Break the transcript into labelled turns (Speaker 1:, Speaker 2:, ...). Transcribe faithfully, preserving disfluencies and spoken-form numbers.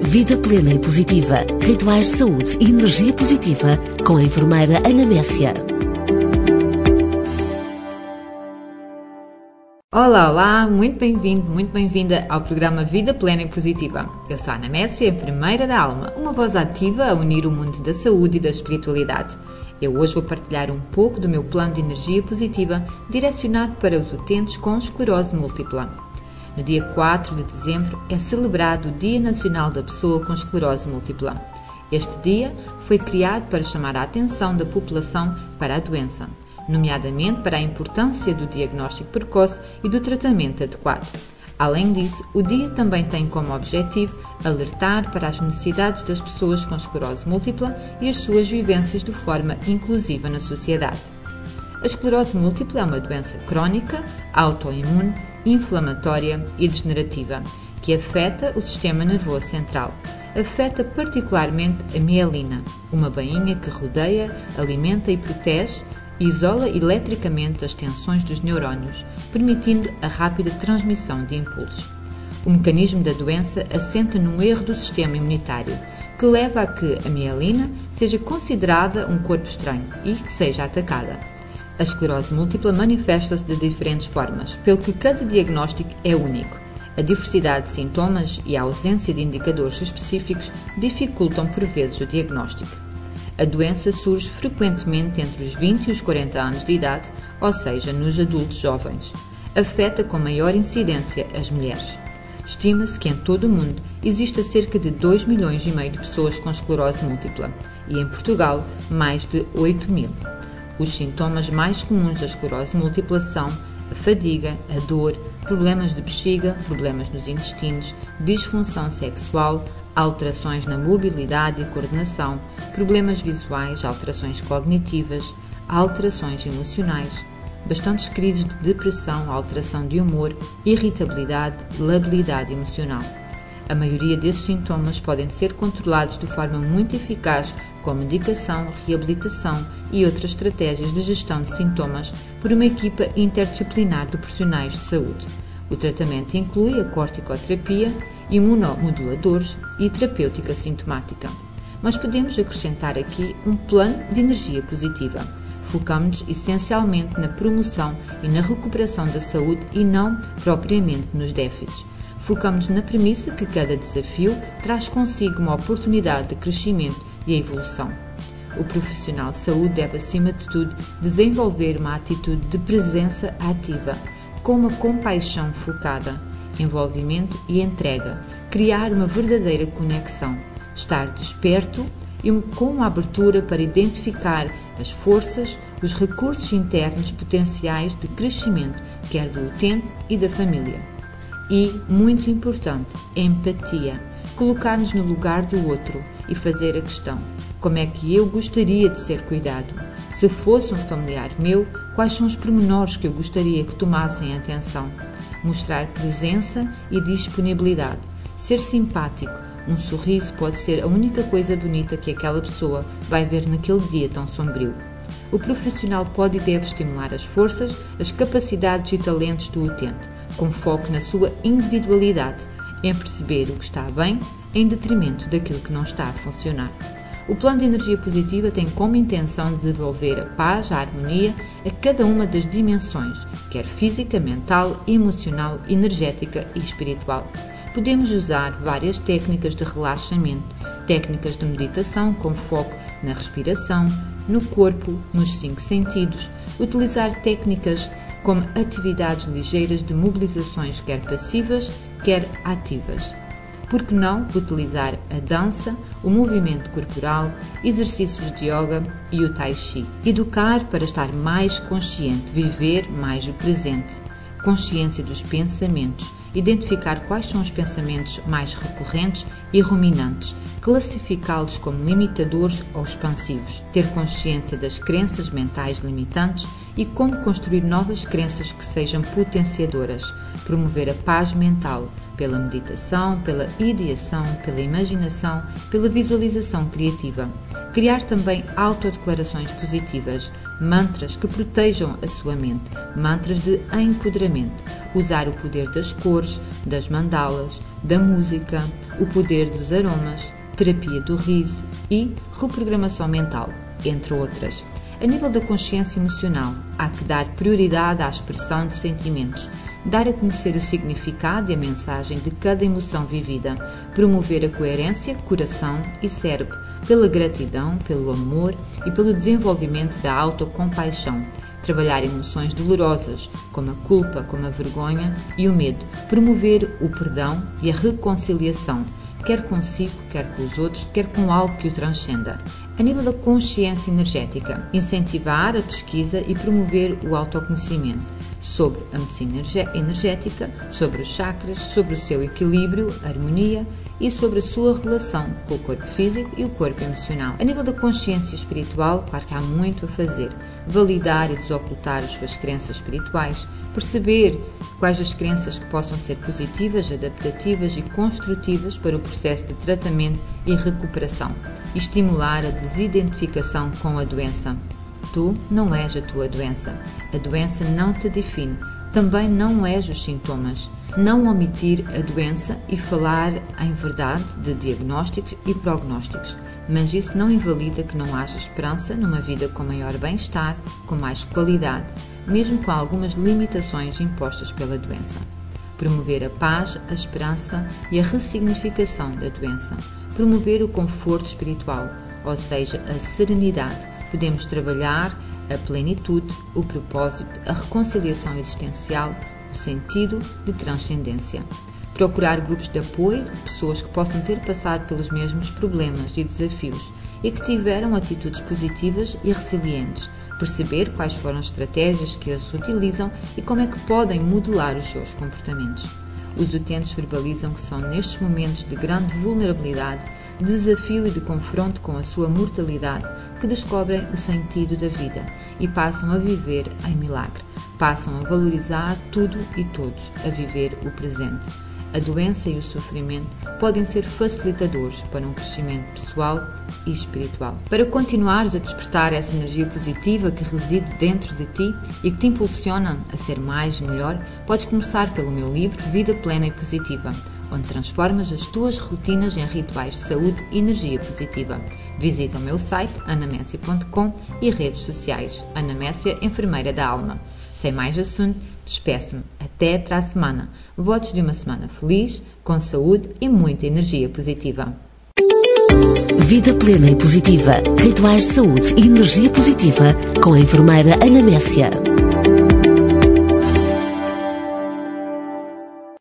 Speaker 1: Vida plena e positiva. Rituais de saúde e energia positiva com a enfermeira Ana Messia.
Speaker 2: Olá, olá, muito bem-vindo, muito bem-vinda ao programa Vida Plena e Positiva. Eu sou a Ana Messia, enfermeira da alma, uma voz ativa a unir o mundo da saúde e da espiritualidade. Eu hoje vou partilhar um pouco do meu plano de energia positiva direcionado para os utentes com esclerose múltipla. No dia quatro de dezembro é celebrado o Dia Nacional da Pessoa com Esclerose Múltipla. Este dia foi criado para chamar a atenção da população para a doença, nomeadamente para a importância do diagnóstico precoce e do tratamento adequado. Além disso, o dia também tem como objetivo alertar para as necessidades das pessoas com esclerose múltipla e as suas vivências de forma inclusiva na sociedade. A esclerose múltipla é uma doença crónica, autoimune, inflamatória e degenerativa, que afeta o sistema nervoso central. Afeta particularmente a mielina, uma bainha que rodeia, alimenta e protege e isola eletricamente as tensões dos neurónios, permitindo a rápida transmissão de impulsos. O mecanismo da doença assenta num erro do sistema imunitário, que leva a que a mielina seja considerada um corpo estranho e que seja atacada. A esclerose múltipla manifesta-se de diferentes formas, pelo que cada diagnóstico é único. A diversidade de sintomas e a ausência de indicadores específicos dificultam por vezes o diagnóstico. A doença surge frequentemente entre os vinte e os quarenta anos de idade, ou seja, nos adultos jovens. Afeta com maior incidência as mulheres. Estima-se que em todo o mundo exista cerca de dois milhões e meio de pessoas com esclerose múltipla e em Portugal mais de oito mil. Os sintomas mais comuns da esclerose múltipla são a fadiga, a dor, problemas de bexiga, problemas nos intestinos, disfunção sexual, alterações na mobilidade e coordenação, problemas visuais, alterações cognitivas, alterações emocionais, bastantes crises de depressão, alteração de humor, irritabilidade, labilidade emocional. A maioria desses sintomas podem ser controlados de forma muito eficaz com medicação, reabilitação e outras estratégias de gestão de sintomas por uma equipa interdisciplinar de profissionais de saúde. O tratamento inclui a corticoterapia, imunomoduladores e terapêutica sintomática. Mas podemos acrescentar aqui um plano de energia positiva. Focamos-nos essencialmente na promoção e na recuperação da saúde e não propriamente nos déficits. Focamos-nos na premissa que cada desafio traz consigo uma oportunidade de crescimento e evolução. O profissional de saúde deve, acima de tudo, desenvolver uma atitude de presença ativa, com uma compaixão focada, envolvimento e entrega, criar uma verdadeira conexão, estar desperto e com uma abertura para identificar as forças, os recursos internos potenciais de crescimento, quer do utente e da família. E, muito importante, empatia, colocar-nos no lugar do outro e fazer a questão: como é que eu gostaria de ser cuidado? Se fosse um familiar meu, quais são os pormenores que eu gostaria que tomassem atenção? Mostrar presença e disponibilidade. Ser simpático. Um sorriso pode ser a única coisa bonita que aquela pessoa vai ver naquele dia tão sombrio. O profissional pode e deve estimular as forças, as capacidades e talentos do utente, com foco na sua individualidade, em perceber o que está bem, em detrimento daquilo que não está a funcionar. O plano de energia positiva tem como intenção de devolver a paz, a harmonia a cada uma das dimensões, quer física, mental, emocional, energética e espiritual. Podemos usar várias técnicas de relaxamento, técnicas de meditação com foco na respiração, no corpo, nos cinco sentidos, utilizar técnicas como atividades ligeiras de mobilizações quer passivas, quer ativas. Por que não utilizar a dança, o movimento corporal, exercícios de yoga e o tai chi? Educar para estar mais consciente, viver mais o presente, consciência dos pensamentos, identificar quais são os pensamentos mais recorrentes e ruminantes, classificá-los como limitadores ou expansivos, ter consciência das crenças mentais limitantes e como construir novas crenças que sejam potenciadoras, promover a paz mental pela meditação, pela ideação, pela imaginação, pela visualização criativa. Criar também autodeclarações positivas, mantras que protejam a sua mente, mantras de empoderamento. Usar o poder das cores, das mandalas, da música, o poder dos aromas, terapia do riso e reprogramação mental, entre outras. A nível da consciência emocional, há que dar prioridade à expressão de sentimentos, dar a conhecer o significado e a mensagem de cada emoção vivida, promover a coerência, coração e cérebro, pela gratidão, pelo amor e pelo desenvolvimento da autocompaixão. Trabalhar emoções dolorosas, como a culpa, como a vergonha e o medo. Promover o perdão e a reconciliação, quer consigo, quer com os outros, quer com algo que o transcenda. A nível da consciência energética, incentivar a pesquisa e promover o autoconhecimento sobre a medicina energética, sobre os chakras, sobre o seu equilíbrio, harmonia e sobre a sua relação com o corpo físico e o corpo emocional. A nível da consciência espiritual, claro que há muito a fazer. Validar e desocultar as suas crenças espirituais, perceber quais as crenças que possam ser positivas, adaptativas e construtivas para o processo de tratamento e recuperação. E estimular a desidentificação com a doença. Tu não és a tua doença. A doença não te define. Também não és os sintomas. Não omitir a doença e falar em verdade de diagnósticos e prognósticos. Mas isso não invalida que não haja esperança numa vida com maior bem-estar, com mais qualidade, mesmo com algumas limitações impostas pela doença. Promover a paz, a esperança e a ressignificação da doença. Promover o conforto espiritual, ou seja, a serenidade. Podemos trabalhar a plenitude, o propósito, a reconciliação existencial, o sentido de transcendência. Procurar grupos de apoio, pessoas que possam ter passado pelos mesmos problemas e desafios e que tiveram atitudes positivas e resilientes. Perceber quais foram as estratégias que eles utilizam e como é que podem modelar os seus comportamentos. Os utentes verbalizam que são nestes momentos de grande vulnerabilidade, de desafio e de confronto com a sua mortalidade que descobrem o sentido da vida e passam a viver em milagre. Passam a valorizar tudo e todos, a viver o presente. A doença e o sofrimento podem ser facilitadores para um crescimento pessoal e espiritual. Para continuares a despertar essa energia positiva que reside dentro de ti e que te impulsiona a ser mais e melhor, podes começar pelo meu livro Vida Plena e Positiva, onde transformas as tuas rotinas em rituais de saúde e energia positiva. Visita o meu site ana messia ponto com e redes sociais Ana Messia, Enfermeira da Alma. Sem mais assunto, despeço-me. Até para a semana. Votos de uma semana feliz, com saúde e muita energia positiva.
Speaker 1: Vida Plena e Positiva. Rituais de saúde e energia positiva com a enfermeira Ana Messia.